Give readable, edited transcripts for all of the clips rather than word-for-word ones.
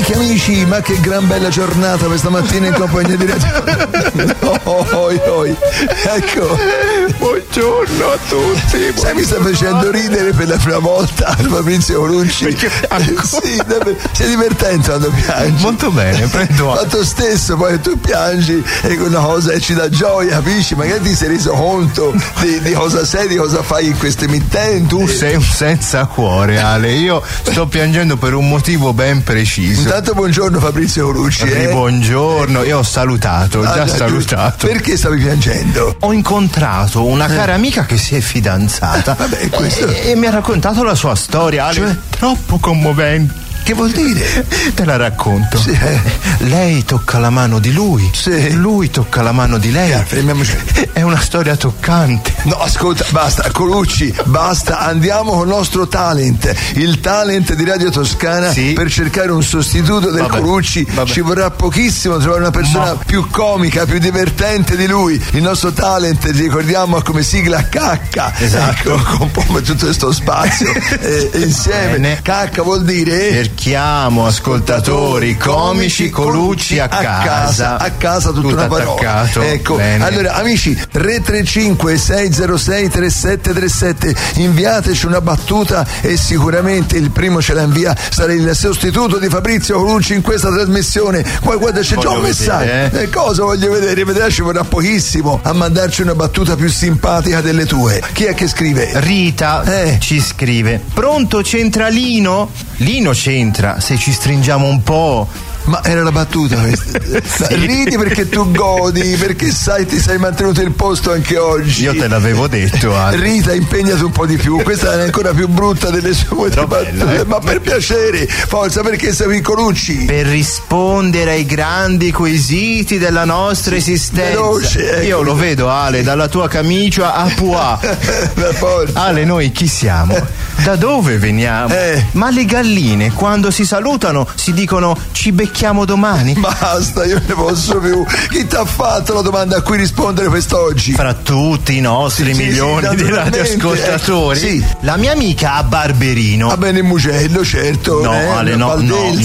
amici, ma che gran bella giornata questa mattina in compagnia di Radio. Ecco. Buongiorno a tutti. Sai, mi sta facendo ridere per la prima volta Fabrizio Colucci. Perché sì, sei divertente quando piangi. Molto bene, prendo atto. Fatto stesso, poi tu piangi e una cosa e ci dà gioia, capisci? Magari ti sei reso conto di cosa sei, di cosa fai in questo emittente. Tu sei un senza cuore, Ale. Io sto piangendo per un motivo ben preciso. Intanto buongiorno Fabrizio Colucci. Buongiorno, io ho salutato, già salutato. Perché stavi piangendo? Ho incontrato una cara amica che si è fidanzata. Vabbè, questo... e mi ha raccontato la sua storia, Ale, cioè? Troppo commovente. Che vuol dire? Te la racconto. Sì, Lei tocca la mano di lui. Sì. Lui tocca la mano di lei. Fermiamoci. È una storia toccante. No, ascolta, basta, Colucci, basta, andiamo con il nostro talent, il talent di Radio Toscana, sì, per cercare un sostituto del Colucci. Ci vorrà pochissimo trovare una persona più comica, più divertente di lui. Il nostro talent, ricordiamo, come sigla Cacca. Esatto. Ecco, compone tutto questo spazio insieme. Bene. Cacca vuol dire... Cerchiamo ascoltatori comici Colucci a casa. A casa tutta una parola. Attaccato. Ecco. Bene. Allora, amici, 335 606 3737, inviateci una battuta e sicuramente il primo ce la invia sarà il sostituto di Fabrizio Colucci in questa trasmissione. Poi guarda, c'è già un messaggio. Cosa voglio vedere? Vedrà, ci vorrà pochissimo a mandarci una battuta più simpatica delle tue. Chi è che scrive? Rita ci scrive: pronto centralino? Lino c'entra se ci stringiamo un po'. Ma era la battuta questa. Sì. Ridi perché tu godi, perché sai, ti sei mantenuto il posto anche oggi. Io te l'avevo detto, Ale. Rita, impegnati un po' di più. Questa è ancora più brutta delle sue battute. Ma per piacere, forza, perché sei Colucci? Per rispondere ai grandi quesiti della nostra esistenza. Veloce, ecco. Io lo vedo, Ale, dalla tua camicia a Pua. Ale, noi chi siamo? Da dove veniamo? Ma le galline quando si salutano si dicono ci becchiamo domani? Basta, io ne posso più. Chi ti ha fatto la domanda a cui rispondere quest'oggi? Fra tutti i nostri milioni di radioascoltatori. Sì. La mia amica a Barberino. Va bene, Mugello, certo. No, Ale, no,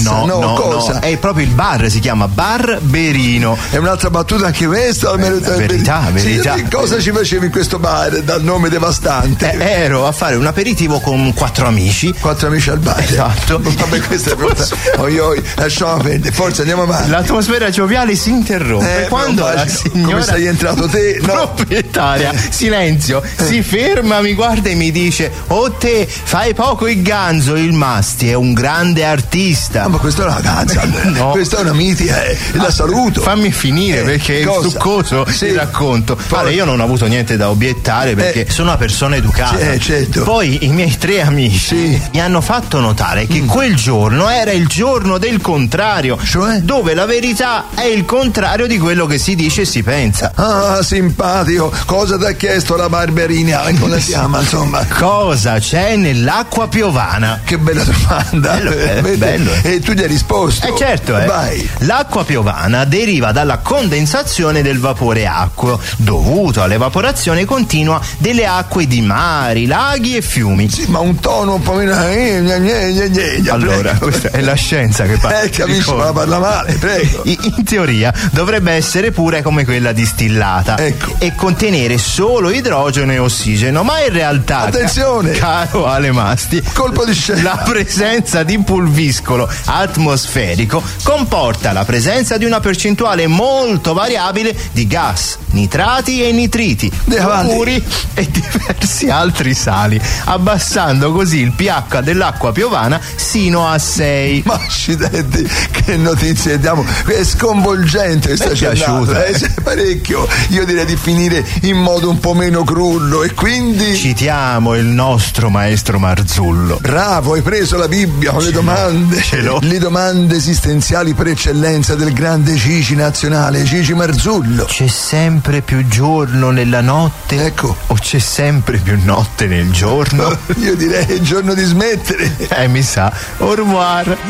cosa? È proprio il bar, si chiama Barberino. È un'altra battuta anche questa? Verità. Sì, cosa ci facevi in questo bar dal nome devastante? Ero a fare un aperitivo con 4 amici. 4 amici al bar. Esatto. Vabbè, questa è proprio... lasciamo perdere, forza, andiamo avanti. L'atmosfera gioviale si interrompe quando la signora, come sei entrato te? No. Proprietaria, silenzio, si ferma, mi guarda e mi dice: oh te, fai poco il ganzo, il Masti è un grande artista. Ma questa è una ganza, no. Questa è una mitica, la saluto. Fammi finire perché cosa? È succoso il racconto. Allora, io non ho avuto niente da obiettare perché sono una persona educata. Certo. Poi i miei 3 amici mi hanno fatto notare che quel giorno era il giorno del contrario, cioè dove la verità è il contrario di quello che si dice e si pensa. Ah, simpatico. Cosa ti ha chiesto la Barberina? Come la chiama, insomma? Cosa c'è nell'acqua piovana? Che bella domanda. Bello. E tu gli hai risposto? Certo, Vai. L'acqua piovana deriva dalla condensazione del vapore acqueo dovuto all'evaporazione continua delle acque di mari, laghi e fiumi. Sì, ma un tono un po' meno. Allora, questa è la scienza che parla. Capisci, ma parla male, prego. In teoria dovrebbe essere pure come quella distillata, ecco, e contenere solo idrogeno e ossigeno, ma in realtà, attenzione, caro Ale Masti, colpo di scena, la presenza di pulviscolo atmosferico comporta la presenza di una percentuale molto variabile di gas, nitrati e nitriti, fluori e diversi altri sali, abbassando così il pH dell'acqua piovana sino a 6. Ma accidenti, che notizie diamo, è sconvolgente questa giornata, parecchio. Io direi di finire in modo un po' meno crullo e quindi citiamo il nostro maestro Marzullo. Bravo, hai preso la Bibbia con le domande, le domande esistenziali per eccellenza del grande Cici nazionale, Cici Marzullo. C'è sempre più giorno nella notte? Ecco. O c'è sempre più notte nel giorno? Io direi è giorno di smettere. Mi sa. Au revoir.